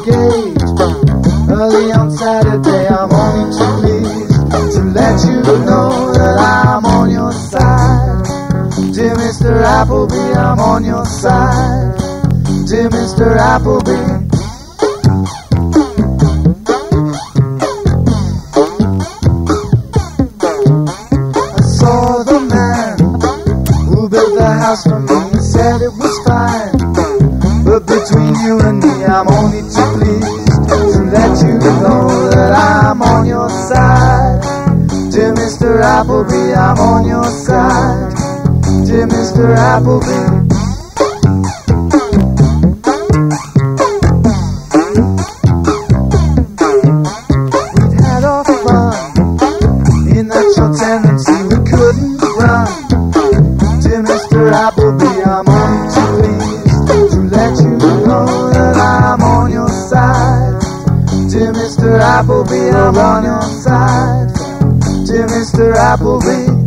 gauge. Early on Saturday, I'm only too pleased to let you know that I'm on your side. Dear Mr. Appleby, I'm on your side. Dear Mr. Appleby. I saw the man who built the house for me. He said it was fine, but between you and me, I'm only too pleased to let you know that I'm on your side. Dear Mr. Appleby, I'm on your side. Dear Mr. Appleby. We'd had our fun in that short tendency we couldn't run. Dear Mr. Appleby, I'm only too pleased to let you know that I'm on your side. Dear Mr. Appleby, I'm on your side. Dear Mr. Appleby.